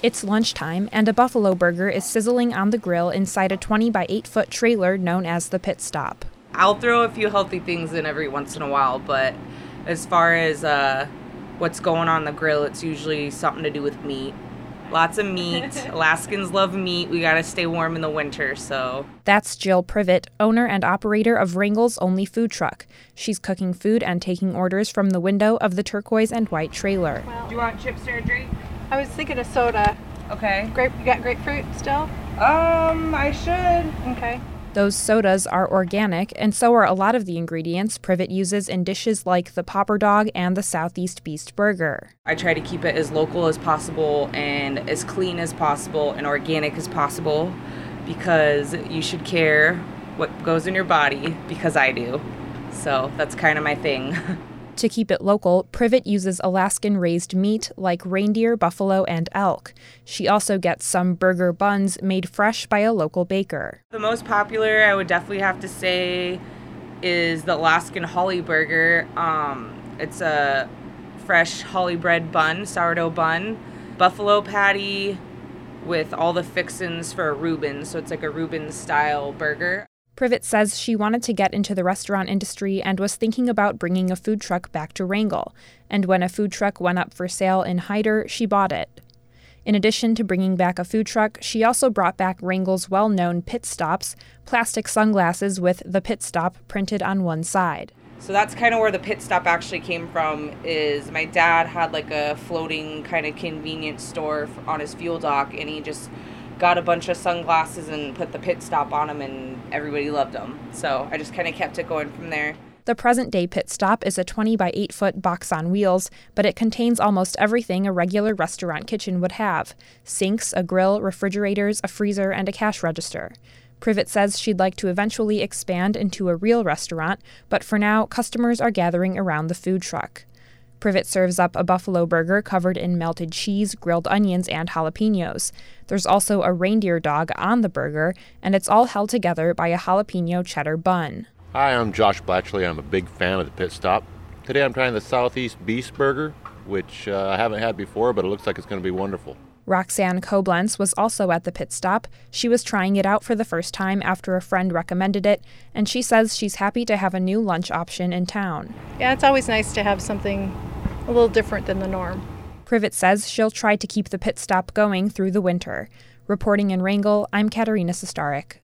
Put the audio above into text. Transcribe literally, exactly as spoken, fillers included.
It's lunchtime, and a buffalo burger is sizzling on the grill inside a twenty by eight foot trailer known as the Pit Stop. I'll throw a few healthy things in every once in a while, but as far as uh, what's going on the grill, it's usually something to do with meat. Lots of meat. Alaskans love meat. We gotta stay warm in the winter, so. That's Jill Privet, owner and operator of Wrangell's only food truck. She's cooking food and taking orders from the window of the turquoise and white trailer. Well, do you want chips or a drink? I was thinking of soda. Okay. Grape, you got grapefruit still? Um, I should. Okay. Those sodas are organic, and so are a lot of the ingredients Privet uses in dishes like the Popper Dog and the Southeast Beast Burger. I try to keep it as local as possible and as clean as possible and organic as possible because you should care what goes in your body, because I do. So that's kind of my thing. To keep it local, Privet uses Alaskan-raised meat like reindeer, buffalo, and elk. She also gets some burger buns made fresh by a local baker. The most popular, I would definitely have to say, is the Alaskan Holly Burger. Um, it's a fresh holly bread bun, sourdough bun, buffalo patty with all the fixins for a Reuben, so it's like a Reuben-style burger. Privet says she wanted to get into the restaurant industry and was thinking about bringing a food truck back to Wrangell. And when a food truck went up for sale in Hyder, she bought it. In addition to bringing back a food truck, she also brought back Wrangell's well-known Pit Stops, plastic sunglasses with the Pit Stop printed on one side. So that's kind of where the Pit Stop actually came from. Is my dad had like a floating kind of convenience store on his fuel dock, and he just got a bunch of sunglasses and put the Pit Stop on them, and everybody loved them. So I just kind of kept it going from there. The present-day Pit Stop is a twenty by eight foot box on wheels, but it contains almost everything a regular restaurant kitchen would have: sinks, a grill, refrigerators, a freezer, and a cash register. Privet says she'd like to eventually expand into a real restaurant, but for now, customers are gathering around the food truck. Privet serves up a buffalo burger covered in melted cheese, grilled onions, and jalapenos. There's also a reindeer dog on the burger, and it's all held together by a jalapeno cheddar bun. Hi, I'm Josh Blatchley. I'm a big fan of the Pit Stop. Today I'm trying the Southeast Beast Burger, which uh, I haven't had before, but it looks like it's going to be wonderful. Roxanne Koblenz was also at the Pit Stop. She was trying it out for the first time after a friend recommended it, and she says she's happy to have a new lunch option in town. Yeah, it's always nice to have something a little different than the norm. Privet says she'll try to keep the Pit Stop going through the winter. Reporting in Wrangell, I'm Katerina Sestarik.